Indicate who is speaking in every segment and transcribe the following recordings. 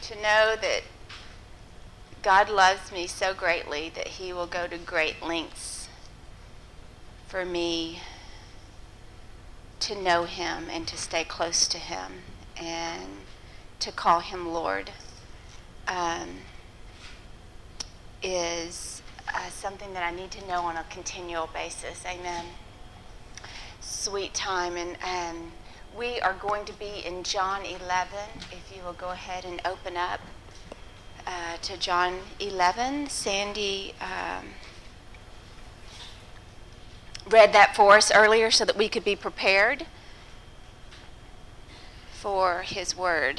Speaker 1: to know that God loves me so greatly that he will go to great lengths for me to know him and to stay close to him and to call him Lord is something that I need to know on a continual basis. Amen. Sweet time. And we are going to be in John 11. If you will go ahead and open up to John 11. Sandy read that for us earlier so that we could be prepared for his word.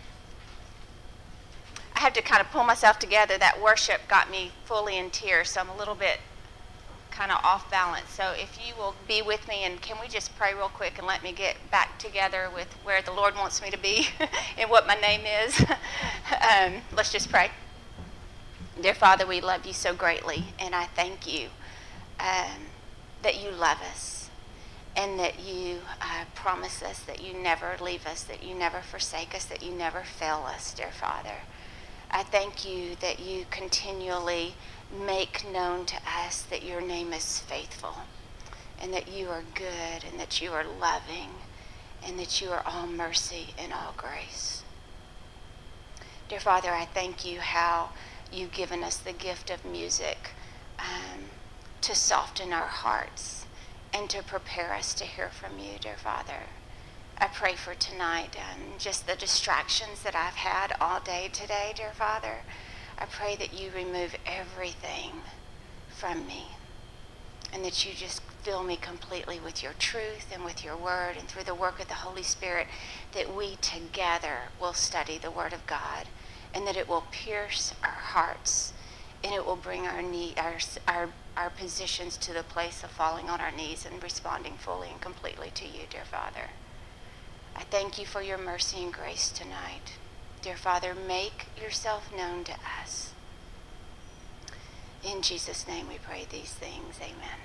Speaker 1: I had to kind of pull myself together. That worship got me fully in tears, so I'm a little bit kind of off balance. So if you will be with me, and can we just pray real quick and let me get back together with where the Lord wants me to be and what my name is. Let's just pray. Dear Father, we love you so greatly, and I thank you that you love us and that you promise us that you never leave us, that you never forsake us, that you never fail us, dear Father. I thank you that you continually make known to us that your name is faithful and that you are good and that you are loving and that you are all mercy and all grace. Dear Father, I thank you how you've given us the gift of music to soften our hearts and to prepare us to hear from you, dear Father. I pray for tonight, just the distractions that I've had all day today, dear Father. I pray that you remove everything from me and that you just fill me completely with your truth and with your word, and through the work of the Holy Spirit that we together will study the word of God, and that it will pierce our hearts and it will bring our positions to the place of falling on our knees and responding fully and completely to you, dear Father. I thank you for your mercy and grace tonight. Dear Father, make yourself known to us. In Jesus' name we pray these things. Amen.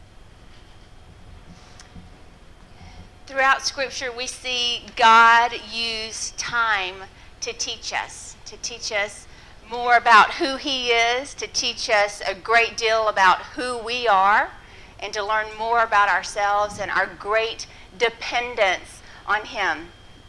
Speaker 1: Throughout Scripture, we see God use time to teach us more about who he is, to teach us a great deal about who we are, and to learn more about ourselves and our great dependence on him.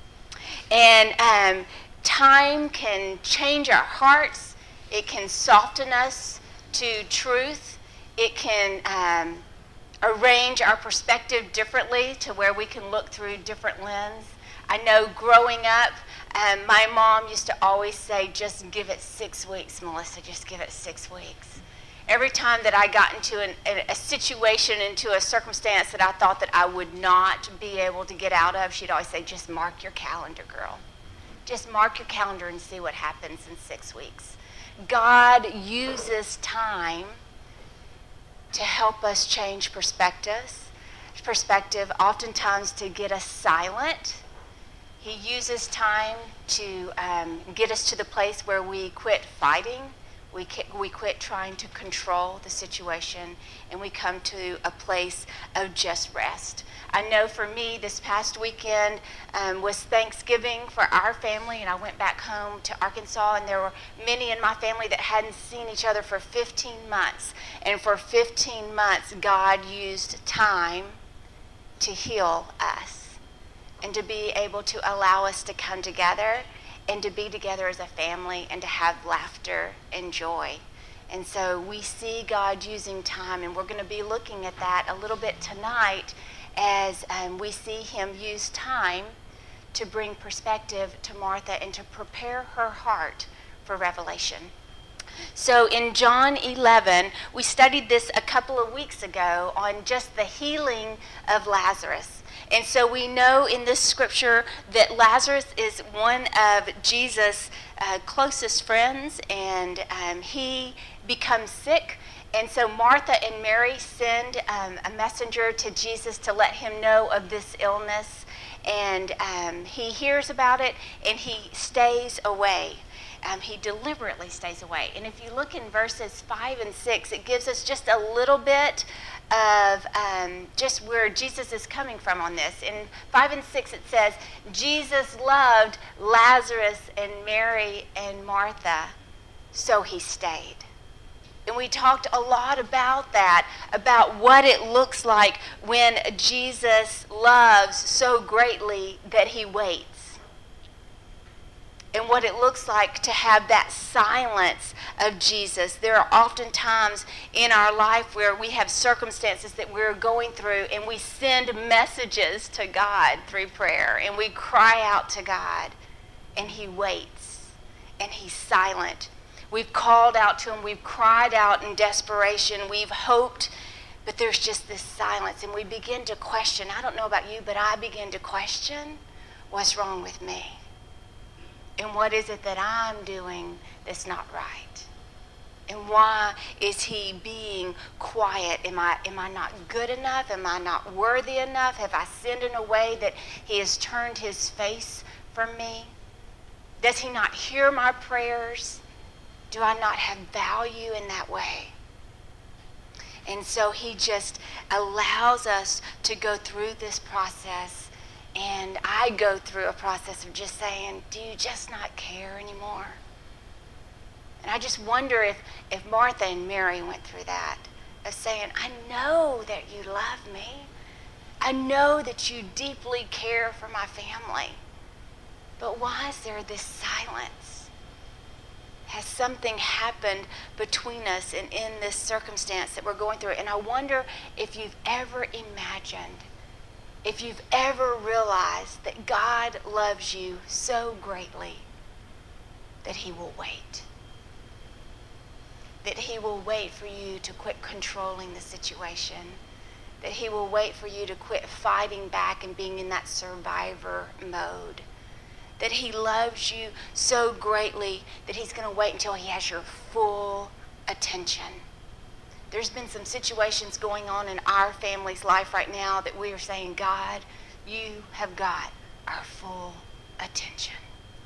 Speaker 1: And time can change our hearts. It can soften us to truth. It can arrange our perspective differently to where we can look through different lenses. I know growing up, my mom used to always say, just give it 6 weeks, Melissa, just give it 6 weeks. Every time that I got into a situation, into a circumstance that I thought that I would not be able to get out of, she'd always say, just mark your calendar, girl. Just mark your calendar and see what happens in 6 weeks. God uses time to help us change perspective, oftentimes to get us silent. He uses time to get us to the place where we quit fighting. We quit trying to control the situation, and we come to a place of just rest. I know for me, this past weekend was Thanksgiving for our family, and I went back home to Arkansas, and there were many in my family that hadn't seen each other for 15 months. And for 15 months, God used time to heal us and to be able to allow us to come together and to be together as a family and to have laughter and joy. And so we see God using time, and we're going to be looking at that a little bit tonight as we see him use time to bring perspective to Martha and to prepare her heart for revelation. So in John 11, we studied this a couple of weeks ago on just the healing of Lazarus. And so we know in this scripture that Lazarus is one of Jesus' closest friends, and he becomes sick. And so Martha and Mary send a messenger to Jesus to let him know of this illness. And he hears about it, and he stays away. he deliberately stays away. And if you look in verses 5 and 6, it gives us just a little bit of just where Jesus is coming from on this. In 5 and 6 it says, Jesus loved Lazarus and Mary and Martha, so he stayed. And we talked a lot about that, about what it looks like when Jesus loves so greatly that he waits. And what it looks like to have that silence of Jesus. There are often times in our life where we have circumstances that we're going through, and we send messages to God through prayer, and we cry out to God, and he waits, and he's silent. We've called out to him, we've cried out in desperation, we've hoped, but there's just this silence, and we begin to question. I don't know about you, but I begin to question, what's wrong with me? And what is it that I'm doing that's not right? And why is he being quiet? Am I not good enough? Am I not worthy enough? Have I sinned in a way that he has turned his face from me? Does he not hear my prayers? Do I not have value in that way? And so he just allows us to go through this process. And I go through a process of just saying, do you just not care anymore? And I just wonder if Martha and Mary went through that, of saying, I know that you love me. I know that you deeply care for my family. But why is there this silence? Has something happened between us and in this circumstance that we're going through? And I wonder if you've ever imagined, if you've ever realized that God loves you so greatly that he will wait. That he will wait for you to quit controlling the situation. That he will wait for you to quit fighting back and being in that survivor mode. That he loves you so greatly that he's going to wait until he has your full attention. There's been some situations going on in our family's life right now that we are saying, God, you have got our full attention.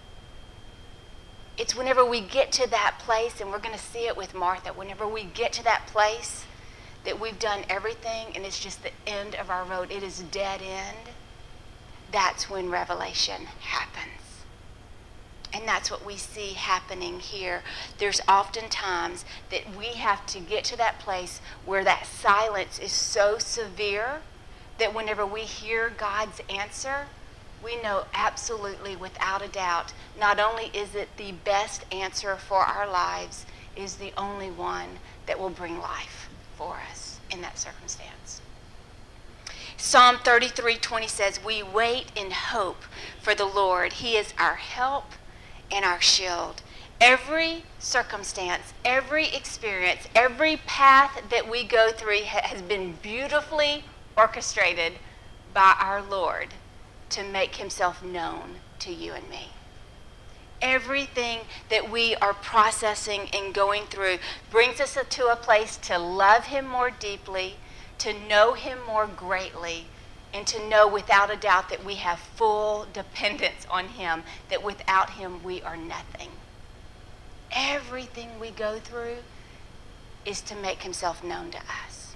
Speaker 1: It's whenever we get to that place, and we're going to see it with Martha, whenever we get to that place that we've done everything and it's just the end of our road, it is dead end, that's when revelation happens. And that's what we see happening here. There's often times that we have to get to that place where that silence is so severe that whenever we hear God's answer, we know absolutely without a doubt, not only is it the best answer for our lives, it is the only one that will bring life for us in that circumstance. Psalm 33:20 says, we wait in hope for the Lord. He is our help and our shield. Every circumstance, every experience, every path that we go through has been beautifully orchestrated by our Lord to make himself known to you and me. Everything that we are processing and going through brings us to a place to love him more deeply, to know him more greatly, and to know without a doubt that we have full dependence on him, that without him we are nothing. Everything we go through is to make himself known to us.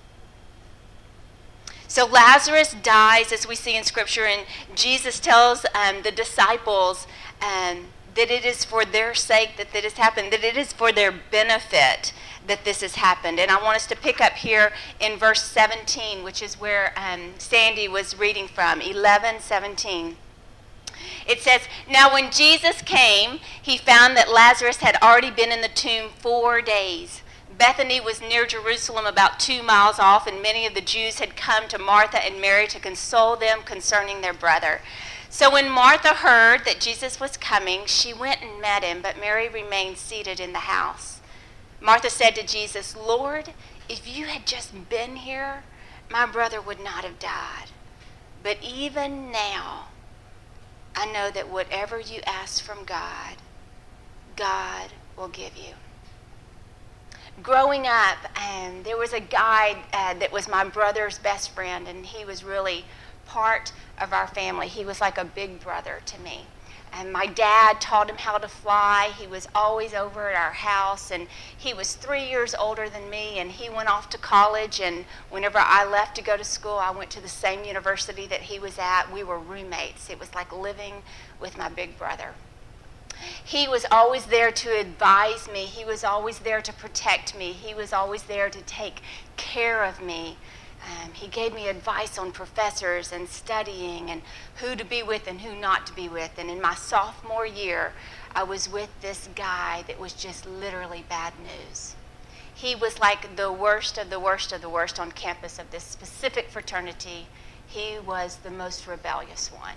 Speaker 1: So Lazarus dies, as we see in Scripture, and Jesus tells the disciples that it is for their sake that this has happened, that it is for their benefit that this has happened. And I want us to pick up here in verse 17, which is where Sandy was reading from, 11:17. It says, now when Jesus came, he found that Lazarus had already been in the tomb 4 days. Bethany was near Jerusalem, about 2 miles off, and many of the Jews had come to Martha and Mary to console them concerning their brother. So when Martha heard that Jesus was coming, she went and met him, but Mary remained seated in the house. Martha said to Jesus, Lord, if you had just been here, my brother would not have died. But even now, I know that whatever you ask from God, God will give you. Growing up, there was a guy that was my brother's best friend, and he was really part of our family. He was like a big brother to me. And my dad taught him how to fly. He was always over at our house, and he was 3 years older than me, and he went off to college, and whenever I left to go to school, I went to the same university that he was at. We were roommates. It was like living with my big brother. He was always there to advise me. He was always there to protect me. He was always there to take care of me. He gave me advice on professors and studying and who to be with and who not to be with. And in my sophomore year, I was with this guy that was just literally bad news. He was like the worst of the worst of the worst on campus of this specific fraternity. He was the most rebellious one.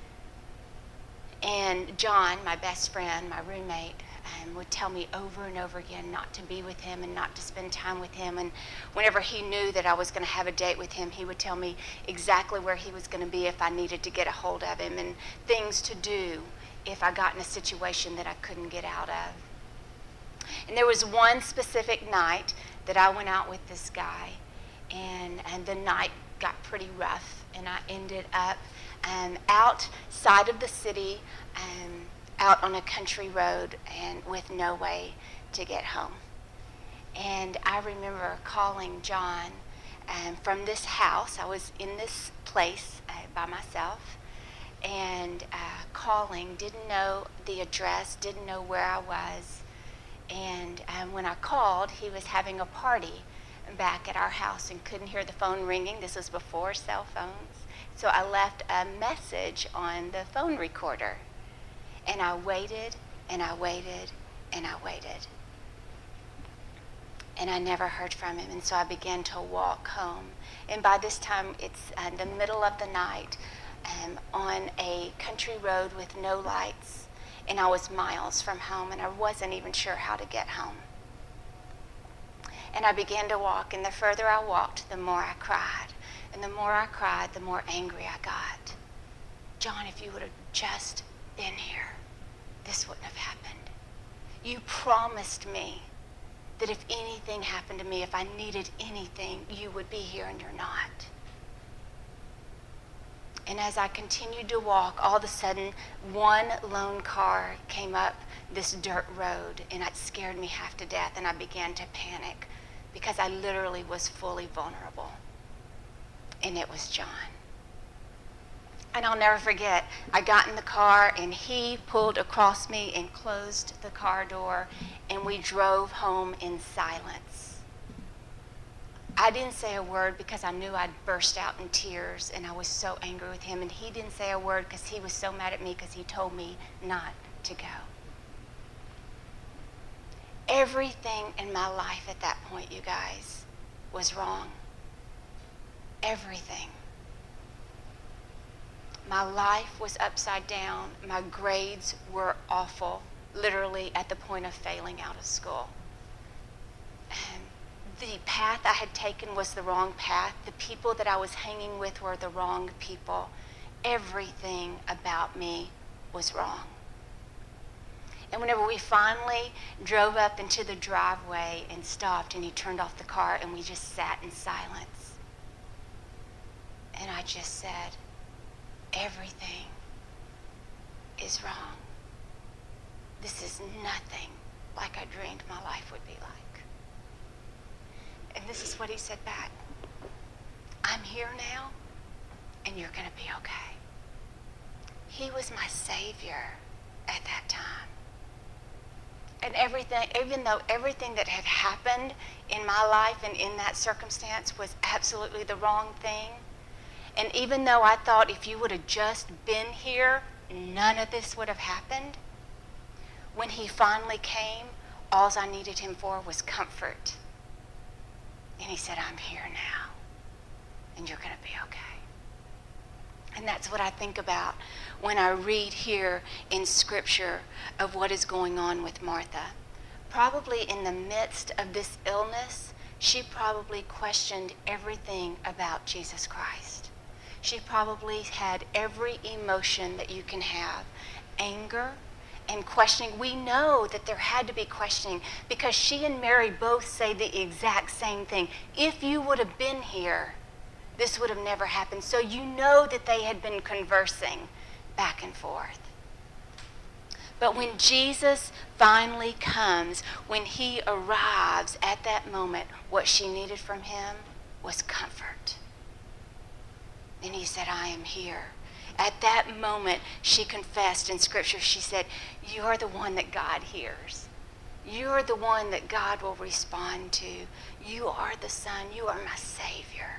Speaker 1: And John, my best friend, my roommate, would tell me over and over again not to be with him and not to spend time with him. And whenever he knew that I was going to have a date with him, he would tell me exactly where he was going to be if I needed to get a hold of him, and things to do if I got in a situation that I couldn't get out of. And there was one specific night that I went out with this guy, and the night got pretty rough, and I ended up outside of the city, out on a country road, and with no way to get home. And I remember calling John from this house. I was in this place by myself, and calling, didn't know the address, didn't know where I was. And when I called, he was having a party back at our house and couldn't hear the phone ringing. This was before cell phones. So I left a message on the phone recorder. And I waited, and I waited, and I waited. And I never heard from him, and so I began to walk home. And by this time, it's the middle of the night, on a country road with no lights, and I was miles from home, and I wasn't even sure how to get home. And I began to walk, and the further I walked, the more I cried. And the more I cried, the more angry I got. John, if you would have just been here, this wouldn't have happened. You promised me that if anything happened to me, if I needed anything, you would be here, and you're not. And as I continued to walk, all of a sudden, one lone car came up this dirt road, and it scared me half to death, and I began to panic because I literally was fully vulnerable. And it was John. And I'll never forget, I got in the car, and he pulled across me and closed the car door, and we drove home in silence. I didn't say a word because I knew I'd burst out in tears, and I was so angry with him, and he didn't say a word because he was so mad at me because he told me not to go. Everything in my life at that point, you guys, was wrong. Everything. My life was upside down. My grades were awful, literally at the point of failing out of school. The path I had taken was the wrong path. The people that I was hanging with were the wrong people. Everything about me was wrong. And whenever we finally drove up into the driveway and stopped, and he turned off the car, and we just sat in silence. And I just said, everything is wrong. This is nothing like I dreamed my life would be like. And this is what he said back. I'm here now, and you're going to be okay. He was my Savior at that time. And everything, even though everything that had happened in my life and in that circumstance was absolutely the wrong thing, and even though I thought if you would have just been here, none of this would have happened, when he finally came, all I needed him for was comfort. And he said, I'm here now, and you're going to be okay. And that's what I think about when I read here in Scripture of what is going on with Martha. Probably in the midst of this illness, she probably questioned everything about Jesus Christ. She probably had every emotion that you can have. Anger and questioning. We know that there had to be questioning because she and Mary both say the exact same thing. If you would have been here, this would have never happened. So you know that they had been conversing back and forth. But when Jesus finally comes, when he arrives at that moment, what she needed from him was comfort. And he said, I am here. At that moment, she confessed in Scripture, she said, you are the one that God hears. You're the one that God will respond to. You are the Son. You are my Savior.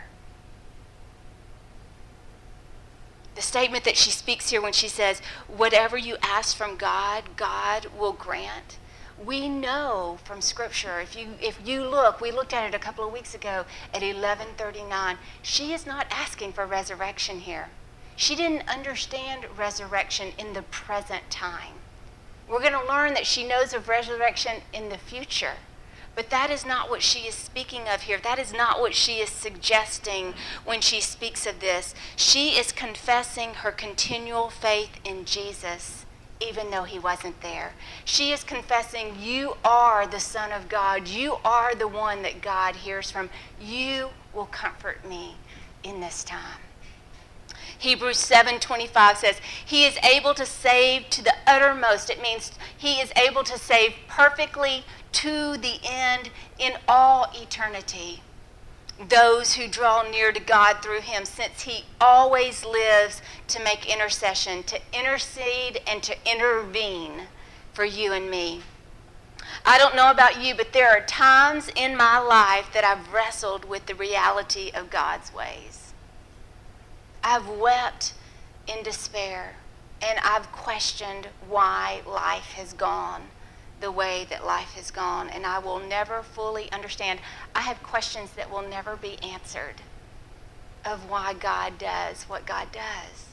Speaker 1: The statement that she speaks here when she says, whatever you ask from God, God will grant. We know from Scripture, if you look, we looked at it a couple of weeks ago at 11:39, she is not asking for resurrection here. She didn't understand resurrection in the present time. We're going to learn that she knows of resurrection in the future. But that is not what she is speaking of here. That is not what she is suggesting when she speaks of this. She is confessing her continual faith in Jesus, even though he wasn't there. She is confessing, you are the Son of God. You are the one that God hears from. You will comfort me in this time. Hebrews 7:25 says, he is able to save to the uttermost. It means he is able to save perfectly to the end in all eternity those who draw near to God through him, since he always lives to make intercession, to intercede and to intervene for you and me. I don't know about you, but there are times in my life that I've wrestled with the reality of God's ways. I've wept in despair, and I've questioned why life has gone the way that life has gone, and I will never fully understand. I have questions that will never be answered of why God does what God does.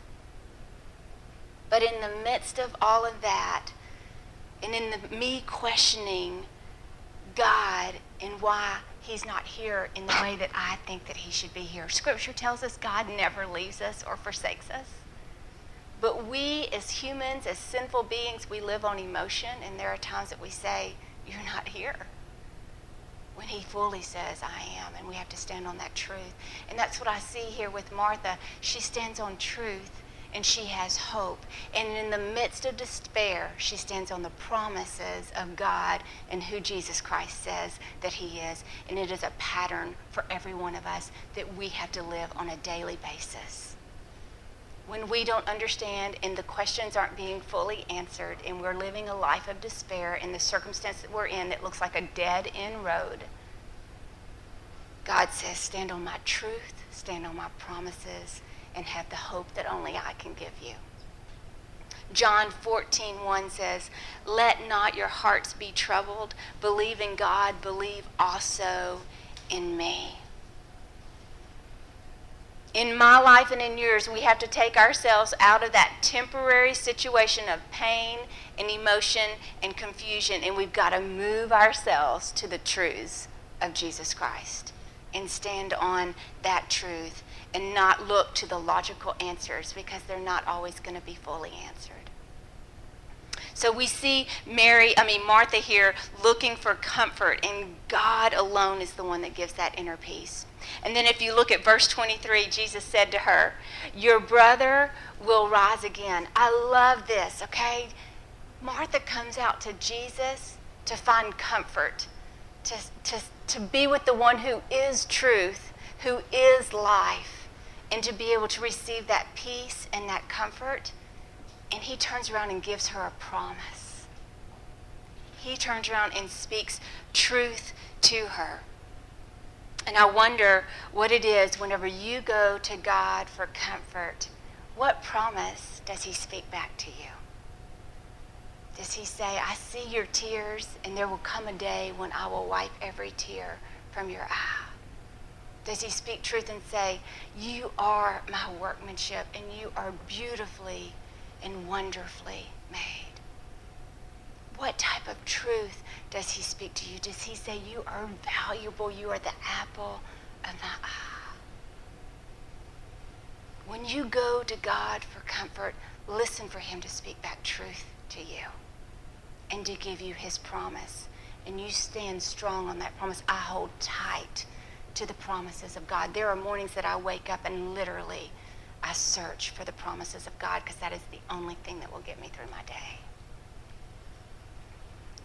Speaker 1: But in the midst of all of that, and in me questioning God and why he's not here in the way that I think that he should be here. Scripture tells us God never leaves us or forsakes us. But we as humans, as sinful beings, we live on emotion, and there are times that we say, you're not here, when he fully says, I am, and we have to stand on that truth. And that's what I see here with Martha. She stands on truth, and she has hope. And in the midst of despair, she stands on the promises of God and who Jesus Christ says that he is. And it is a pattern for every one of us that we have to live on a daily basis. When we don't understand and the questions aren't being fully answered, and we're living a life of despair in the circumstance that we're in that looks like a dead-end road, God says, stand on my truth, stand on my promises, and have the hope that only I can give you. John 14:1 says, let not your hearts be troubled. Believe in God, believe also in me. In my life and in yours, we have to take ourselves out of that temporary situation of pain and emotion and confusion, and we've got to move ourselves to the truths of Jesus Christ and stand on that truth and not look to the logical answers, because they're not always going to be fully answered. So we see Martha here looking for comfort, and God alone is the one that gives that inner peace. And then if you look at verse 23, Jesus said to her, your brother will rise again. I love this, okay? Martha comes out to Jesus to find comfort, to be with the one who is truth, who is life, and to be able to receive that peace and that comfort. And he turns around and gives her a promise. He turns around and speaks truth to her. And I wonder what it is whenever you go to God for comfort, what promise does he speak back to you? Does he say, I see your tears, and there will come a day when I will wipe every tear from your eye? Does he speak truth and say, you are my workmanship, and you are beautifully and wonderfully made? What type of truth does he speak to you? Does he say, you are valuable, you are the apple of my eye? When you go to God for comfort, listen for him to speak back truth to you and to give you his promise. And you stand strong on that promise. I hold tight to the promises of God. There are mornings that I wake up and literally I search for the promises of God, because that is the only thing that will get me through my day.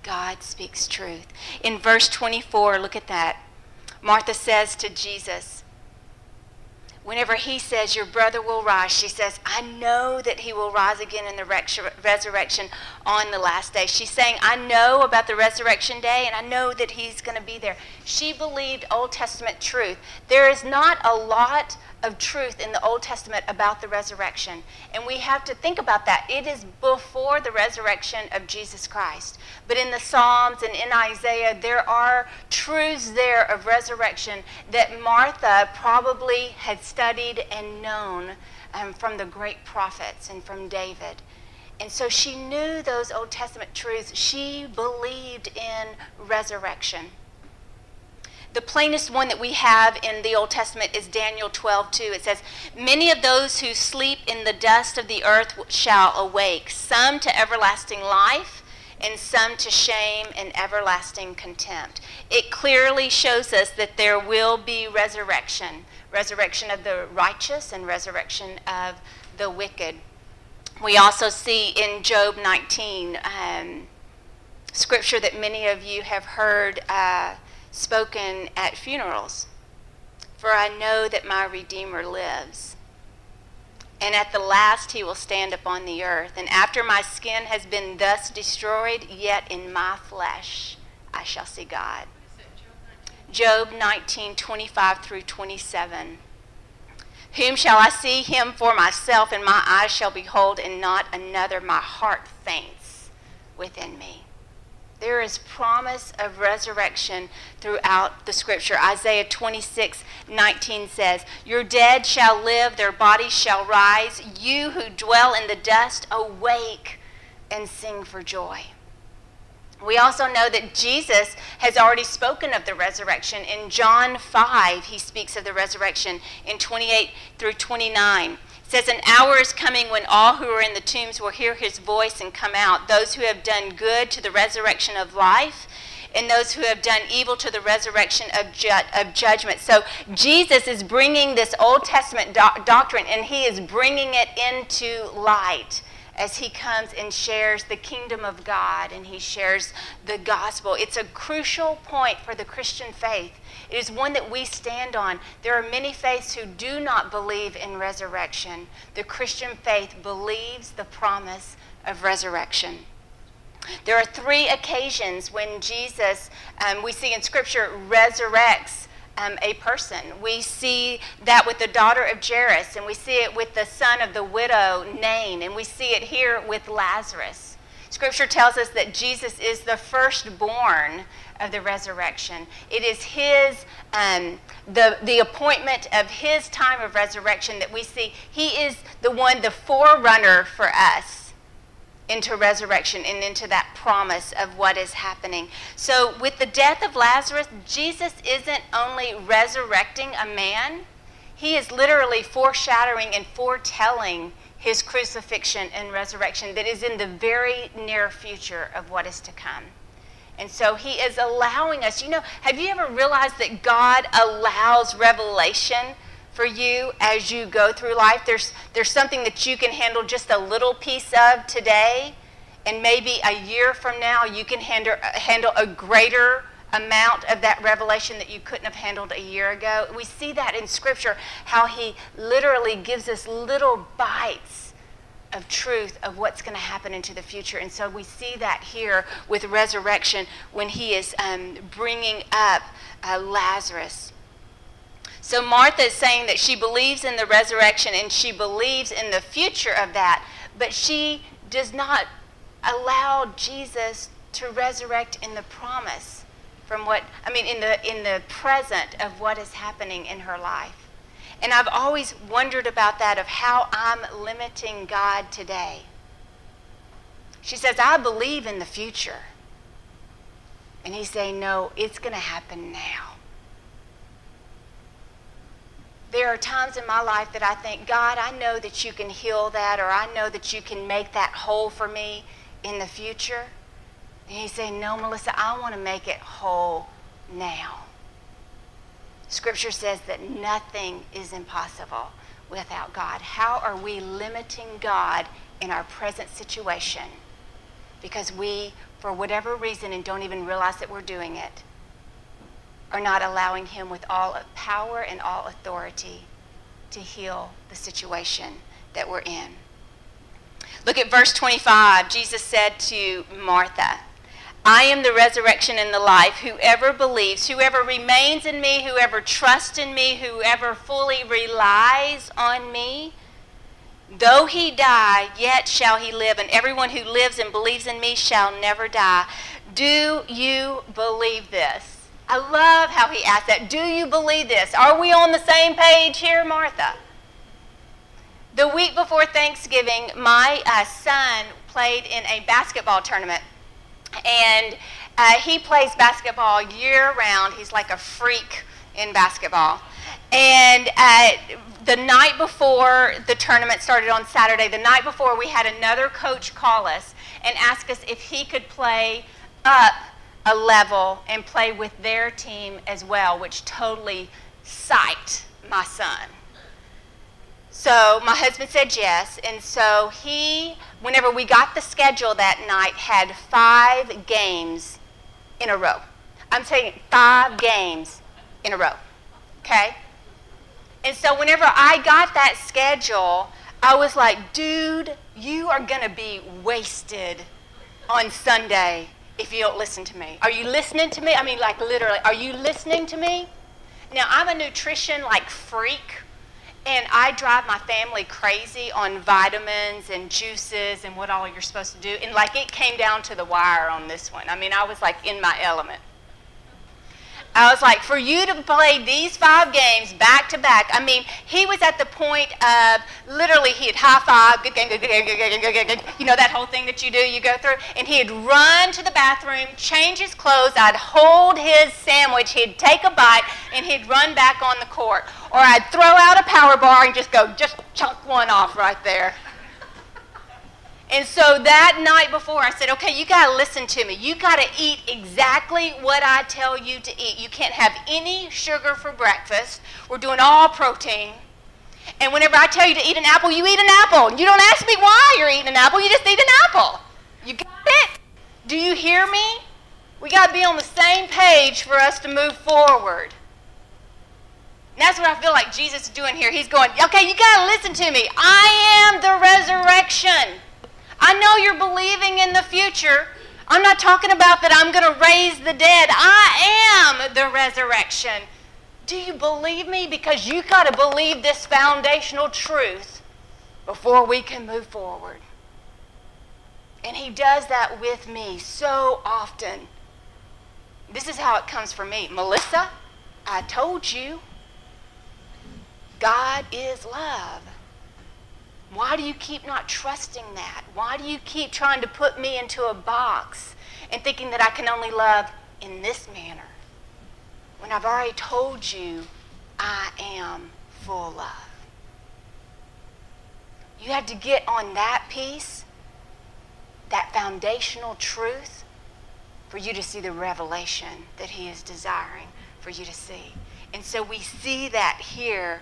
Speaker 1: God speaks truth. In verse 24, look at that. Martha says to Jesus, whenever he says, your brother will rise, she says, I know that he will rise again in the resurrection on the last day. She's saying, I know about the resurrection day, and I know that he's going to be there. She believed Old Testament truth. There is not a lot of truth in the Old Testament about the resurrection. And we have to think about that. It is before the resurrection of Jesus Christ. But in the Psalms and in Isaiah, there are truths there of resurrection that Martha probably had studied and known from the great prophets and from David. And so she knew those Old Testament truths. She believed in resurrection. The plainest one that we have in the Old Testament is Daniel 12:2. It says, many of those who sleep in the dust of the earth shall awake, some to everlasting life, and some to shame and everlasting contempt. It clearly shows us that there will be resurrection of the righteous and resurrection of the wicked. We also see in Job 19, scripture that many of you have heard spoken at funerals. For I know that my Redeemer lives, and at the last he will stand upon the earth. And after my skin has been thus destroyed, yet in my flesh I shall see God. Job 19:25 through 27. Whom shall I see? Him for myself, and my eyes shall behold, and not another. My heart faints within me. There is promise of resurrection throughout the scripture. Isaiah 26:19 says, your dead shall live, their bodies shall rise. You who dwell in the dust, awake and sing for joy. We also know that Jesus has already spoken of the resurrection. In John 5, he speaks of the resurrection in 28 through 29. It says, an hour is coming when all who are in the tombs will hear his voice and come out, those who have done good to the resurrection of life, and those who have done evil to the resurrection of judgment. So Jesus is bringing this Old Testament doctrine, and he is bringing it into light as he comes and shares the kingdom of God, and he shares the gospel. It's a crucial point for the Christian faith. It is one that we stand on. There are many faiths who do not believe in resurrection. The Christian faith believes the promise of resurrection. There are 3 occasions when Jesus, we see in Scripture, resurrects a person. We see that with the daughter of Jairus, and we see it with the son of the widow Nain, and we see it here with Lazarus. Scripture tells us that Jesus is the firstborn of the resurrection. It is his, the appointment of his time of resurrection that we see. He is the one, the forerunner for us into resurrection and into that promise of what is happening. So with the death of Lazarus, Jesus isn't only resurrecting a man, he is literally foreshadowing and foretelling his crucifixion and resurrection that is in the very near future of what is to come. And so he is allowing us, have you ever realized that God allows revelation for you as you go through life? There's something that you can handle just a little piece of today, and maybe a year from now you can handle a greater amount of that revelation that you couldn't have handled a year ago. We see that in Scripture, how he literally gives us little bites of truth of what's going to happen into the future. And so we see that here with resurrection when he is bringing up Lazarus. So Martha is saying that she believes in the resurrection and she believes in the future of that, but she does not allow Jesus to resurrect in the promise in the present of what is happening in her life. And I've always wondered about that, of how I'm limiting God today. She says, I believe in the future. And he's saying, no, it's going to happen now. There are times in my life that I think, God, I know that you can heal that, or I know that you can make that whole for me in the future. And he's saying, no, Melissa, I want to make it whole now. Scripture says that nothing is impossible without God. How are we limiting God in our present situation? Because we for whatever reason and don't even realize that we're doing it, are not allowing him with all power and all authority to heal the situation that we're in. Look at verse 25. Jesus said to Martha, I am the resurrection and the life. Whoever believes, whoever remains in me, whoever trusts in me, whoever fully relies on me, though he die, yet shall he live. And everyone who lives and believes in me shall never die. Do you believe this? I love how he asked that. Do you believe this? Are we on the same page here, Martha? The week before Thanksgiving, my son played in a basketball tournament. And he plays basketball year-round. He's like a freak in basketball. And the night before the tournament started on Saturday, the night before, we had another coach call us and ask us if he could play up a level and play with their team as well, which totally psyched my son. So my husband said yes, and so he, whenever we got the schedule that night, had 5 games in a row. I'm saying 5 games in a row, okay? And so whenever I got that schedule, I was like, dude, you are going to be wasted on Sunday if you don't listen to me. Are you listening to me? I mean, like literally, are you listening to me? Now, I'm a nutrition like freak, and I drive my family crazy on vitamins and juices and what all you're supposed to do. And like it came down to the wire on this one. I mean, I was like in my element. I was like, for you to play these 5 games back to back, I mean, he was at the point of literally he'd high five, good game, you know, that whole thing that you do, you go through, and he'd run to the bathroom, change his clothes, I'd hold his sandwich, he'd take a bite, and he'd run back on the court. Or I'd throw out a power bar and just chunk one off right there. And so that night before, I said, okay, you got to listen to me. You got to eat exactly what I tell you to eat. You can't have any sugar for breakfast. We're doing all protein. And whenever I tell you to eat an apple, you eat an apple. You don't ask me why you're eating an apple. You just eat an apple. You got it? Do you hear me? We got to be on the same page for us to move forward. And that's what I feel like Jesus is doing here. He's going, okay, you got to listen to me. I am the resurrection. I know you're believing in the future. I'm not talking about that I'm going to raise the dead. I am the resurrection. Do you believe me? Because you got to believe this foundational truth before we can move forward. And he does that with me so often. This is how it comes for me. Melissa, I told you, God is love. Why do you keep not trusting that? Why do you keep trying to put me into a box and thinking that I can only love in this manner when I've already told you I am full love? You had to get on that piece, that foundational truth, for you to see the revelation that he is desiring for you to see. And so we see that here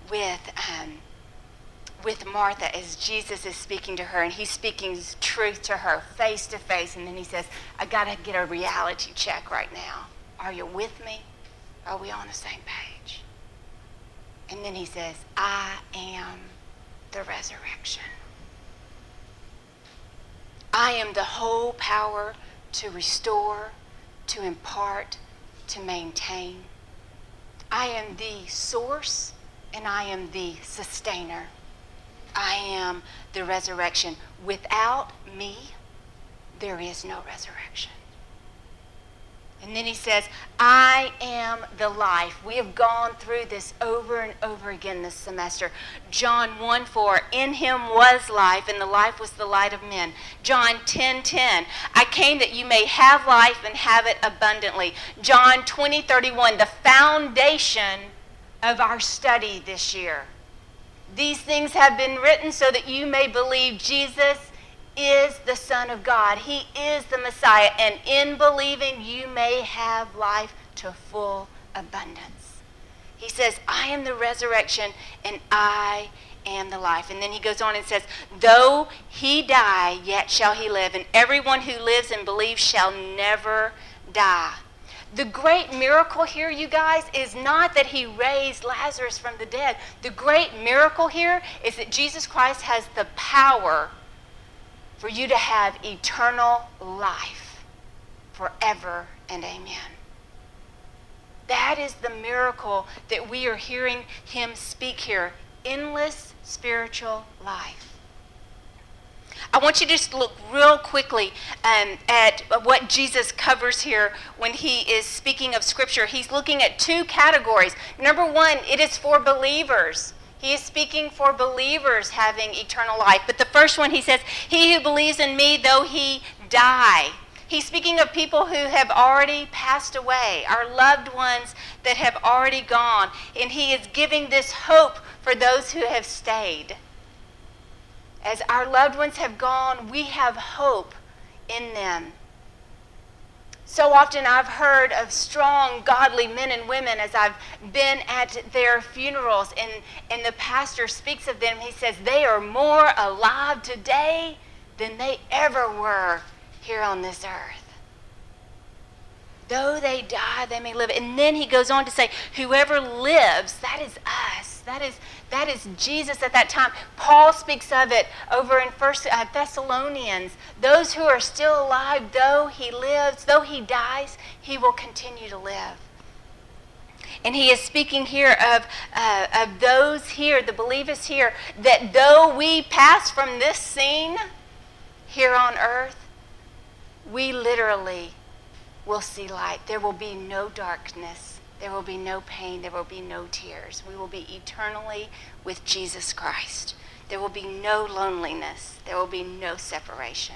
Speaker 1: with Martha as Jesus is speaking to her, and he's speaking truth to her face to face, and then he says, I got to get a reality check right now. Are you with me? Are we on the same page? And then he says, I am the resurrection. I am the whole power to restore, to impart, to maintain. I am the source, and I am the sustainer. I am the resurrection. Without me, there is no resurrection. And then he says, I am the life. We have gone through this over and over again this semester. John 1:4, in him was life, and the life was the light of men. John 10:10, I came that you may have life and have it abundantly. John 20:31, the foundation of our study this year. These things have been written so that you may believe Jesus is the Son of God. He is the Messiah. And in believing, you may have life to full abundance. He says, I am the resurrection and I and the life. And then he goes on and says, though he die, yet shall he live, and everyone who lives and believes shall never die. The great miracle here, you guys, is not that he raised Lazarus from the dead. The great miracle here is that Jesus Christ has the power for you to have eternal life forever and amen. That is the miracle that we are hearing him speak here. Endless spiritual life. I want you to just look real quickly at what Jesus covers here when he is speaking of Scripture. He's looking at two categories. Number one, it is for believers. He is speaking for believers having eternal life. But the first one, he says, he who believes in me, though he die. He's speaking of people who have already passed away, our loved ones that have already gone. And he is giving this hope for those who have stayed. As our loved ones have gone, we have hope in them. So often I've heard of strong, godly men and women as I've been at their funerals, and the pastor speaks of them. He says they are more alive today than they ever were here on this earth. Though they die, they may live. And then he goes on to say, whoever lives, that is us. That is Jesus at that time. Paul speaks of it over in 1 Thessalonians. Those who are still alive, though he lives, though he dies, he will continue to live. And he is speaking here of those here, the believers here, that though we pass from this scene here on earth, we literally will see light. There will be no darkness. There will be no pain. There will be no tears. We will be eternally with Jesus Christ. There will be no loneliness. There will be no separation.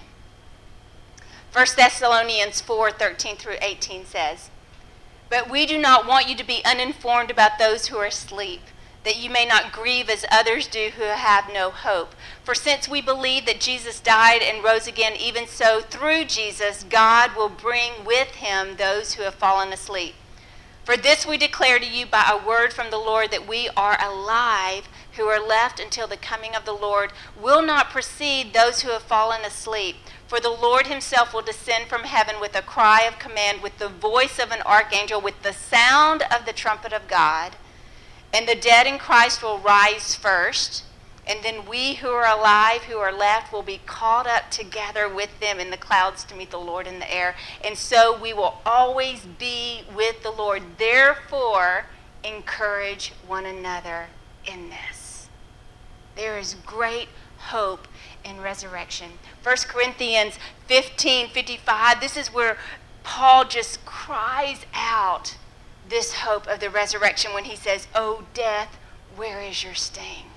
Speaker 1: 1 Thessalonians 4:13 through 18 says, but we do not want you to be uninformed about those who are asleep, that you may not grieve as others do who have no hope. For since we believe that Jesus died and rose again, even so through Jesus, God will bring with him those who have fallen asleep. For this we declare to you by a word from the Lord, that we are alive who are left until the coming of the Lord will not precede those who have fallen asleep. For the Lord himself will descend from heaven with a cry of command, with the voice of an archangel, with the sound of the trumpet of God. And the dead in Christ will rise first. And then we who are alive, who are left, will be caught up together with them in the clouds to meet the Lord in the air. And so we will always be with the Lord. Therefore, encourage one another in this. There is great hope in resurrection. 1 Corinthians 15:55, this is where Paul just cries out this hope of the resurrection when he says, "O death, where is your sting?"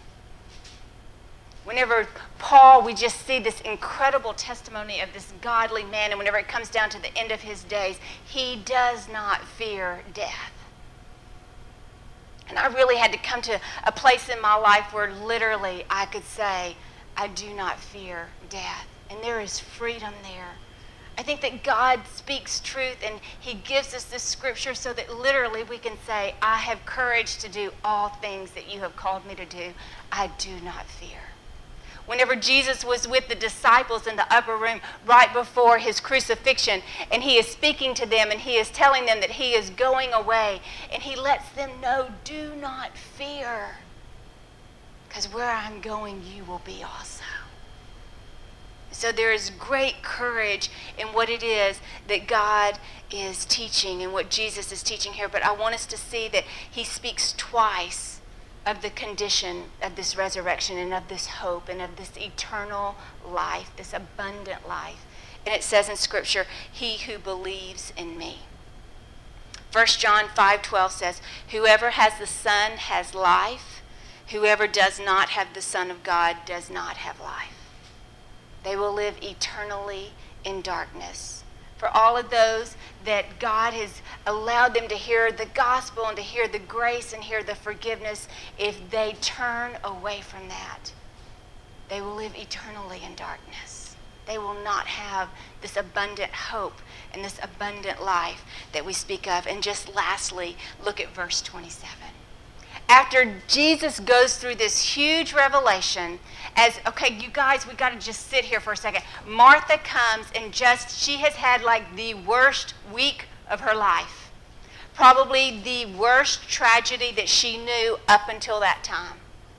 Speaker 1: Whenever Paul, we just see this incredible testimony of this godly man, and whenever it comes down to the end of his days, he does not fear death. And I really had to come to a place in my life where literally I could say, I do not fear death. And there is freedom there. I think that God speaks truth, and he gives us this scripture so that literally we can say, I have courage to do all things that you have called me to do. I do not fear. Whenever Jesus was with the disciples in the upper room right before his crucifixion, and he is speaking to them, and he is telling them that he is going away, and he lets them know, do not fear, because where I'm going, you will be also. So there is great courage in what it is that God is teaching and what Jesus is teaching here. But I want us to see that he speaks twice of the condition of this resurrection and of this hope and of this eternal life, this abundant life. And it says in Scripture, he who believes in me. 1 John 5:12 says, whoever has the Son has life. Whoever does not have the Son of God does not have life. They will live eternally in darkness. For all of those that God has allowed them to hear the gospel and to hear the grace and hear the forgiveness, if they turn away from that, they will live eternally in darkness. They will not have this abundant hope and this abundant life that we speak of. And just lastly, look at verse 27. After Jesus goes through this huge revelation, okay, you guys, we got to just sit here for a second. Martha comes and she has had like the worst week of her life. Probably the worst tragedy that she knew up until that time.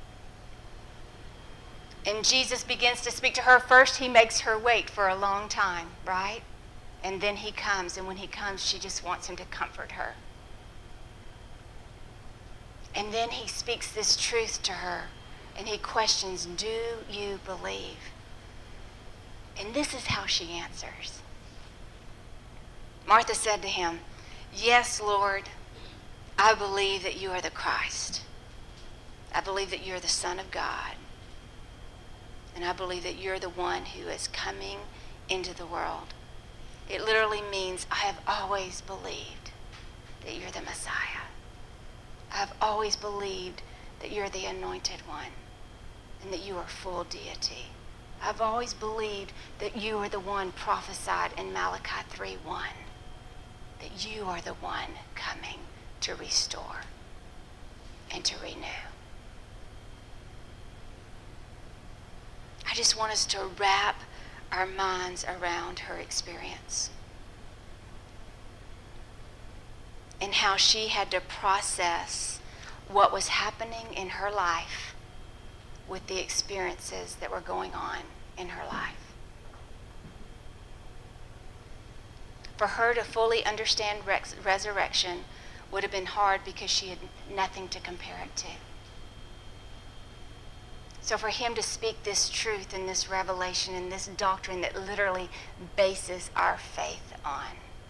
Speaker 1: And Jesus begins to speak to her. First, he makes her wait for a long time, right? And then he comes, and when he comes, she just wants him to comfort her. And then he speaks this truth to her, and he questions, do you believe? And this is how she answers. Martha said to him, yes, Lord, I believe that you are the Christ. I believe that you're the Son of God. And I believe that you're the one who is coming into the world. It literally means I have always believed that you're the Messiah. I've always believed that you're the Anointed One and that you are full deity. I've always believed that you are the one prophesied in Malachi 3:1, that you are the one coming to restore and to renew. I just want us to wrap our minds around her experience and how she had to process what was happening in her life with the experiences that were going on in her life. For her to fully understand resurrection would have been hard because she had nothing to compare it to. So for him to speak this truth and this revelation and this doctrine that literally bases our faith on,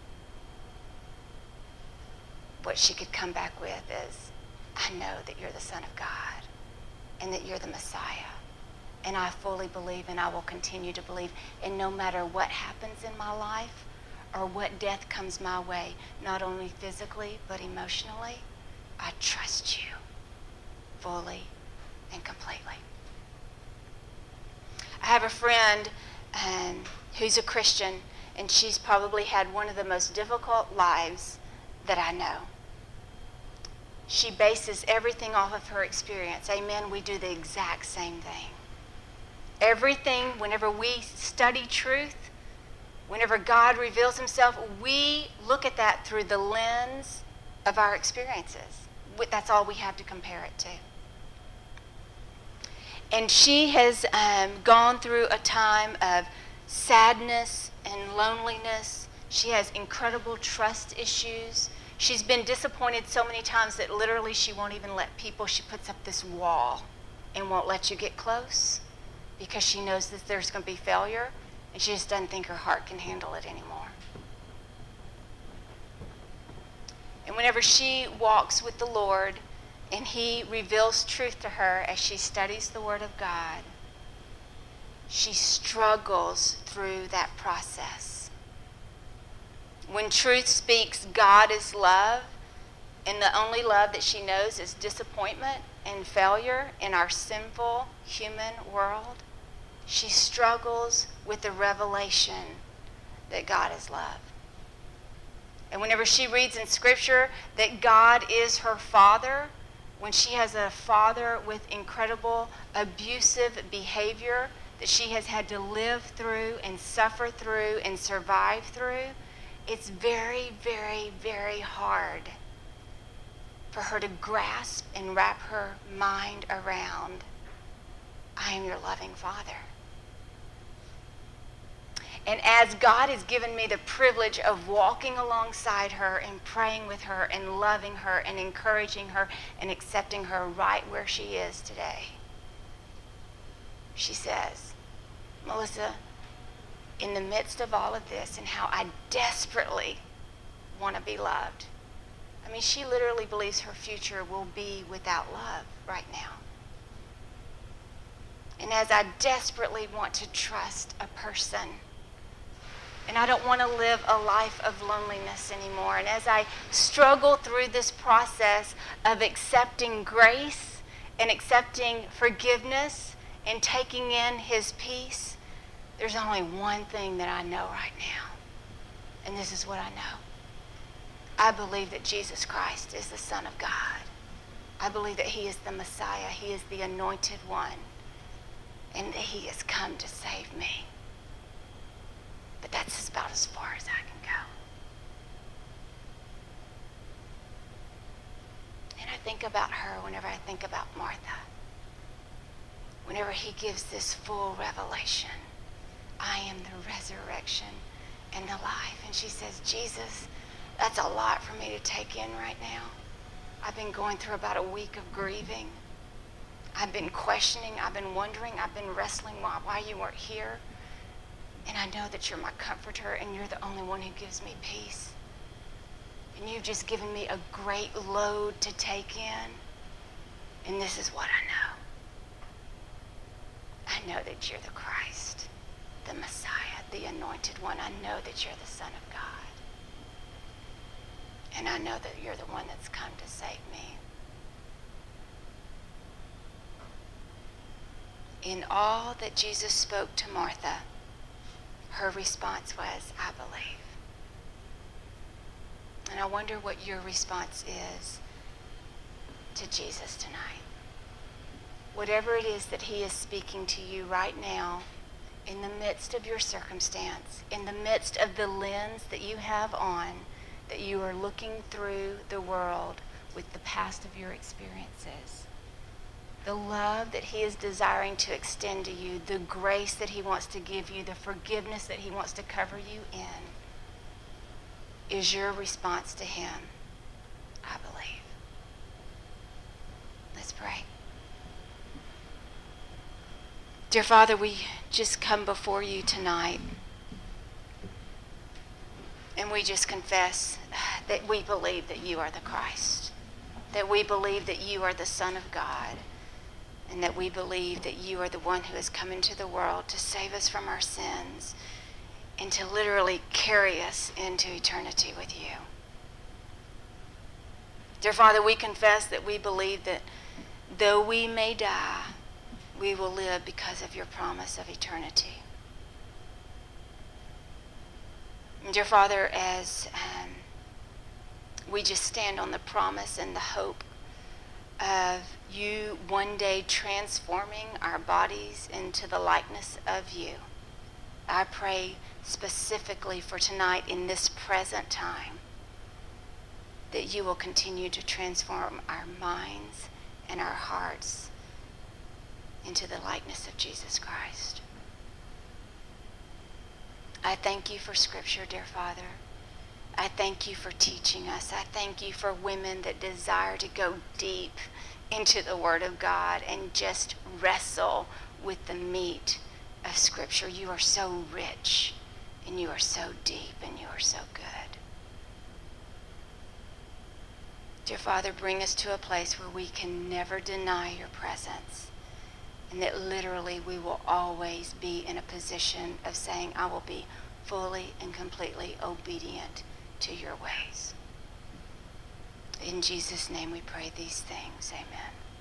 Speaker 1: what she could come back with is, I know that you're the Son of God and that you're the Messiah. And I fully believe, and I will continue to believe. And no matter what happens in my life or what death comes my way, not only physically but emotionally, I trust you fully and completely. I have a friend who's a Christian, and she's probably had one of the most difficult lives that I know. She bases everything off of her experience. Amen. We do the exact same thing. Everything, whenever we study truth, whenever God reveals himself, we look at that through the lens of our experiences. That's all we have to compare it to. And she has gone through a time of sadness and loneliness. She has incredible trust issues. She's been disappointed so many times that literally she won't even let people, she puts up this wall and won't let you get close because she knows that there's going to be failure, and she just doesn't think her heart can handle it anymore. And whenever she walks with the Lord, and he reveals truth to her as she studies the Word of God, she struggles through that process. When truth speaks, God is love, and the only love that she knows is disappointment and failure in our sinful human world, she struggles with the revelation that God is love. And whenever she reads in Scripture that God is her Father, when she has a father with incredible abusive behavior that she has had to live through and suffer through and survive through, it's very, very, very hard for her to grasp and wrap her mind around, I am your loving Father. And as God has given me the privilege of walking alongside her and praying with her and loving her and encouraging her and accepting her right where she is today, she says, Melissa, in the midst of all of this and how I desperately want to be loved, I mean, she literally believes her future will be without love right now. And as I desperately want to trust a person, and I don't want to live a life of loneliness anymore. And as I struggle through this process of accepting grace and accepting forgiveness and taking in his peace, there's only one thing that I know right now. And this is what I know. I believe that Jesus Christ is the Son of God. I believe that he is the Messiah. He is the anointed one. And that he has come to save me. But that's about as far as I can go. And I think about her whenever I think about Martha. Whenever he gives this full revelation, I am the resurrection and the life. And she says, Jesus, that's a lot for me to take in right now. I've been going through about a week of grieving. I've been questioning, I've been wondering, I've been wrestling why you weren't here. And I know that you're my comforter and you're the only one who gives me peace. And you've just given me a great load to take in. And this is what I know. I know that you're the Christ, the Messiah, the anointed one. I know that you're the Son of God. And I know that you're the one that's come to save me. In all that Jesus spoke to Martha, her response was, I believe. And I wonder what your response is to Jesus tonight. Whatever it is that he is speaking to you right now, in the midst of your circumstance, in the midst of the lens that you have on, that you are looking through the world with the past of your experiences, the love that he is desiring to extend to you, the grace that he wants to give you, the forgiveness that he wants to cover you in, is your response to him, I believe. Let's pray. Dear Father, we just come before you tonight, and we just confess that we believe that you are the Christ, that we believe that you are the Son of God, and that we believe that you are the one who has come into the world to save us from our sins and to literally carry us into eternity with you. Dear Father, we confess that we believe that though we may die, we will live because of your promise of eternity. And dear Father, as we just stand on the promise and the hope of you one day transforming our bodies into the likeness of you, I pray specifically for tonight in this present time that you will continue to transform our minds and our hearts into the likeness of Jesus Christ. I thank you for Scripture, dear Father. I thank you for teaching us. I thank you for women that desire to go deep into the Word of God and just wrestle with the meat of Scripture. You are so rich, and you are so deep, and you are so good. Dear Father, bring us to a place where we can never deny your presence, and that literally we will always be in a position of saying, I will be fully and completely obedient to your ways. In Jesus' name we pray these things. Amen.